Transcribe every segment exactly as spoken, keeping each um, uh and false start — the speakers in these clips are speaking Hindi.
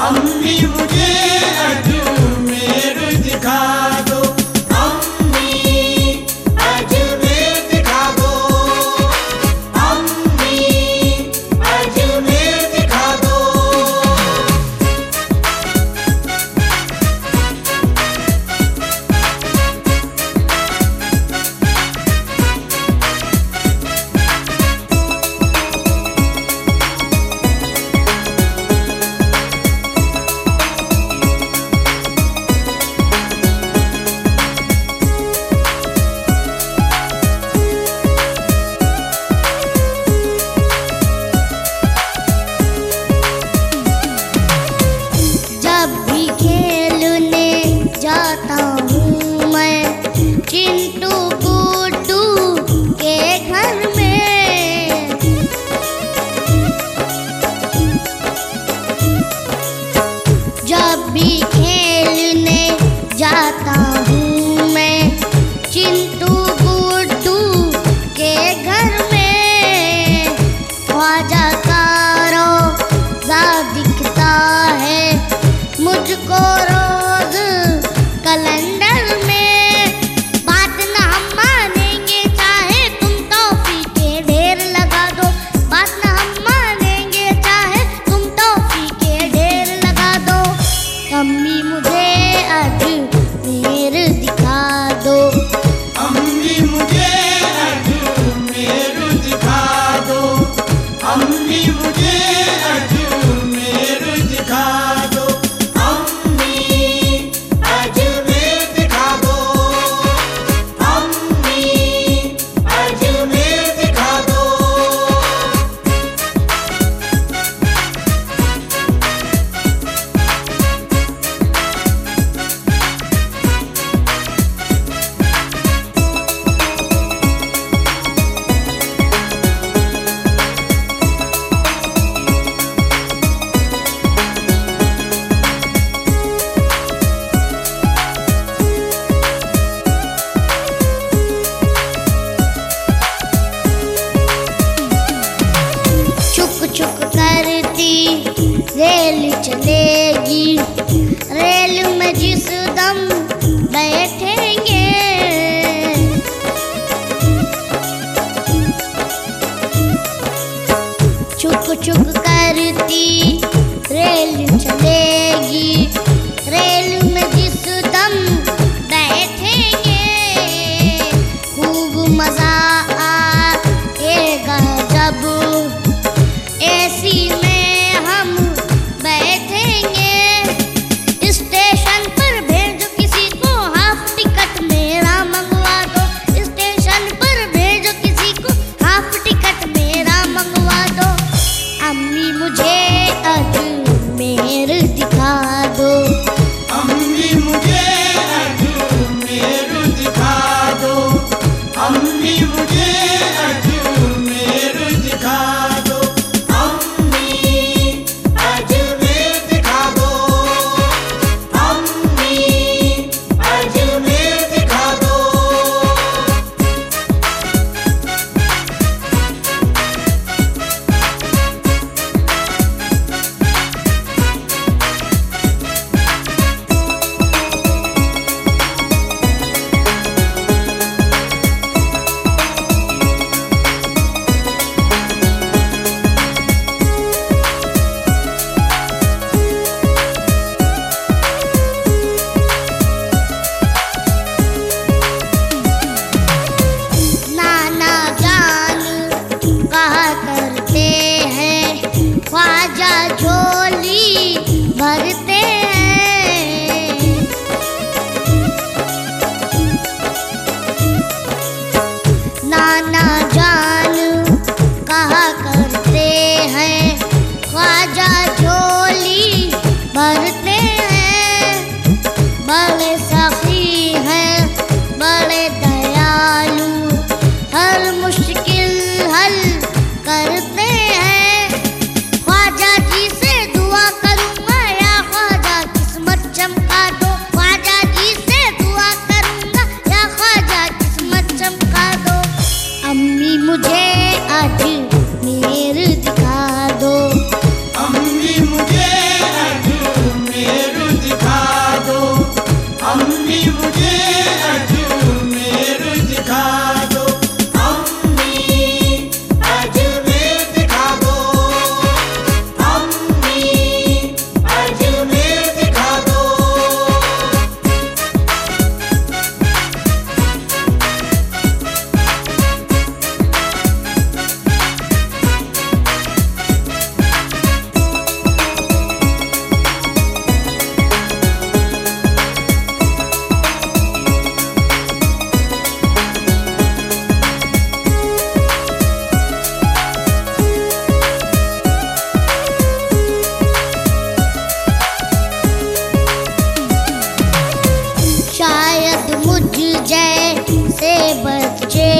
अम्मी मुझे अजमेर दिखा दो, अम्मी अजमेर दिखा दो, अम्मी अजमेर दिखा दो। जाता हूँ मैं चिंटू गुड्डू के घर में, जब भी खेलने जाता हूँ मैं चिंटू गुड्डू के घर में, ख्वाजा का रोज़ा दिखता है मुझको रोज कैलेंडर में। बात ना हम मानेंगे चाहे तुम टॉफी के ढेर लगा दो, बात ना हम मानेंगे चाहे तुम टॉफी के ढेर लगा दो। अम्मी मुझे अजमेर दिखा दो, अम्मी मुझे अजमेर दिखा दो, अम्मी मुझे अजमेर दिखा दो, अम्मी अजमेर दिखा दो, अम्मी अजमेर दिखा दो। चुक करती रेल चलेगी, रेल में जिस दम बैठेंगे, चुक चुक करती रेल चलेगी, रेल में जिस दम बैठेंगे, खूब मजा आएगा जब एसी में हम बैठेंगे। स्टेशन पर भेजो किसी को हाफ टिकट मेरा मंगवा दो, स्टेशन पर भेजो किसी को हाफ टिकट मेरा मंगवा दो। अम्मी मुझे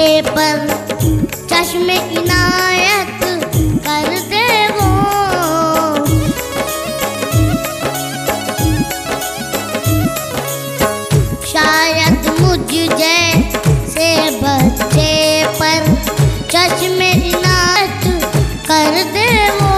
पर चश्मे इनायत कर दे वो। शायद मुझ जैसे बच्चे पर चश्मे इनायत कर दे वो।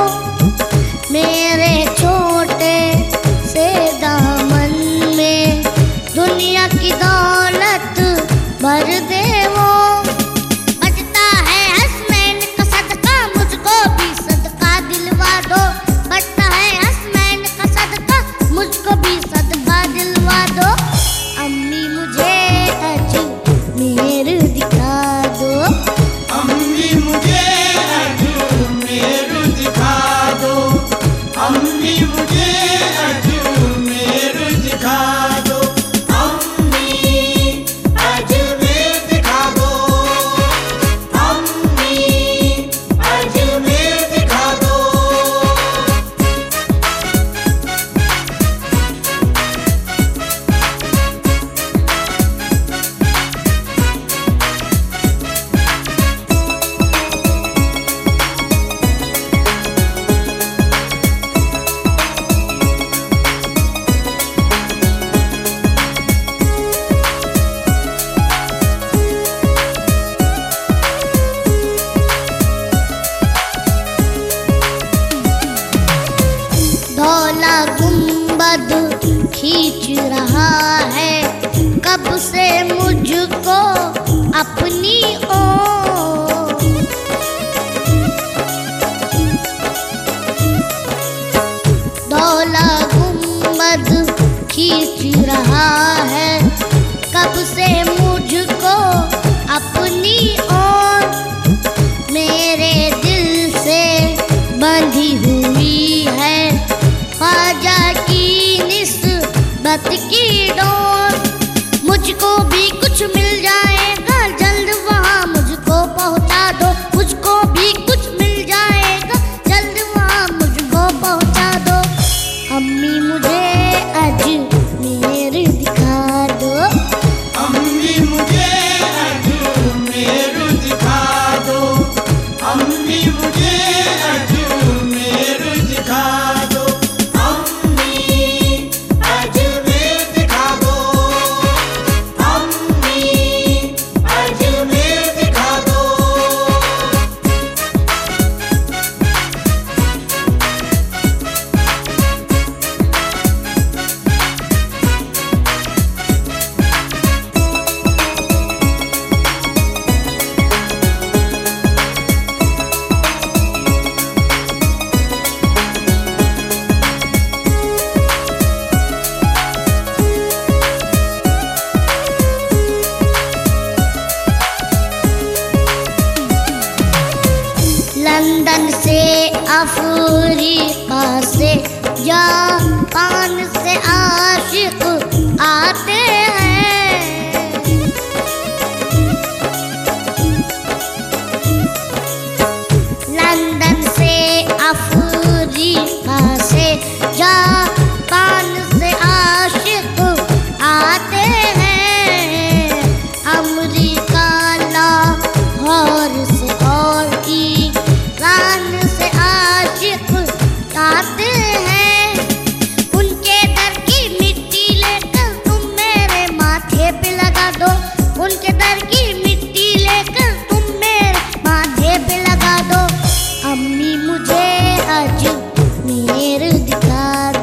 मेरे छोटे से दामन में दुनिया की दौलत भर दे वो। बचता है हसनैन का सदका, मुझको भी सदका दिलवा दो। बचता है हसनैन का सदका, मुझको भी सदका दिलवा दो। अम्मी मुझे अजमेर दिखा दो। अम्मी मुझे अजमेर दिखा दो। अम्मी मुझे अजमेर दिखा दो। अम्मी अजमेर दिखा दो। अम्मी अजमेर दिखा दो। धौला गुंबद खींच रहा है कब से मुझको अपनी ओर। धौला गुंबद खींच रहा है कब से मुझको अपनी ओर। मेरे दिल से बंधी हुई है ख्वाजा की निस्बत की डोर। मुझको भी कुछ मिल जाएगा जल्द वहाँ मुझको पहुँचा दो। मुझको भी कुछ मिल जाएगा जल्द वहाँ मुझको पहुँचा दो। अम्मी मुझे अजमेर दिखा दो। अम्मी मुझे अजमेर दिखा दो। अम्मी मुझे अजमेर दिखा दो। अम्मी अजमेर दिखा दो। अम्मी अजमेर दिखा दो। लंदन से अफ्रीका से जापान से आशिक आते हैं। लंदन से अफ्रीका से जापान से आशिक आते हैं। अमेरिका लाहौर से और ईरान से आशिक आते हैं। उनके दर की मिट्टी लेकर तुम मेरे माथे पे लगा दो। उनके दर की मिट्टी लेकर तुम मेरे माथे पे लगा दो। अम्मी मुझे अजमेर दिखा दो।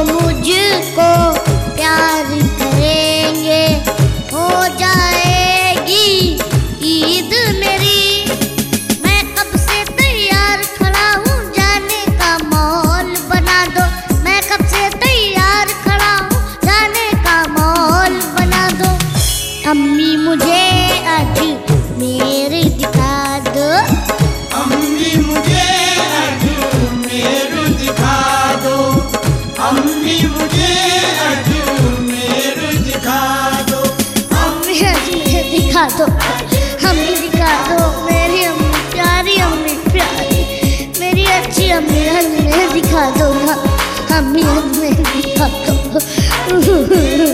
मुझको प्यार करेंगे, हो जाएगी ईद मेरी। मैं कब से तैयार खड़ा हूँ, जाने का माहौल बना दो। मैं कब से तैयार खड़ा हूँ, जाने का माहौल बना दो। अम्मी मुझे आज मेरे दिखा दो। अम्मी मुझे अजमेर दिखा दो। अम्मी मुझे अजमेर दिखा दो। अम्मी अजमेर दिखा दो, अम्मी दिखा दो। मेरी अम्मी प्यारी, अम्मी प्यारी, मेरी अच्छी अम्मी अजमेर दिखा दो ना। अम्मी अजमेर दिखा दो।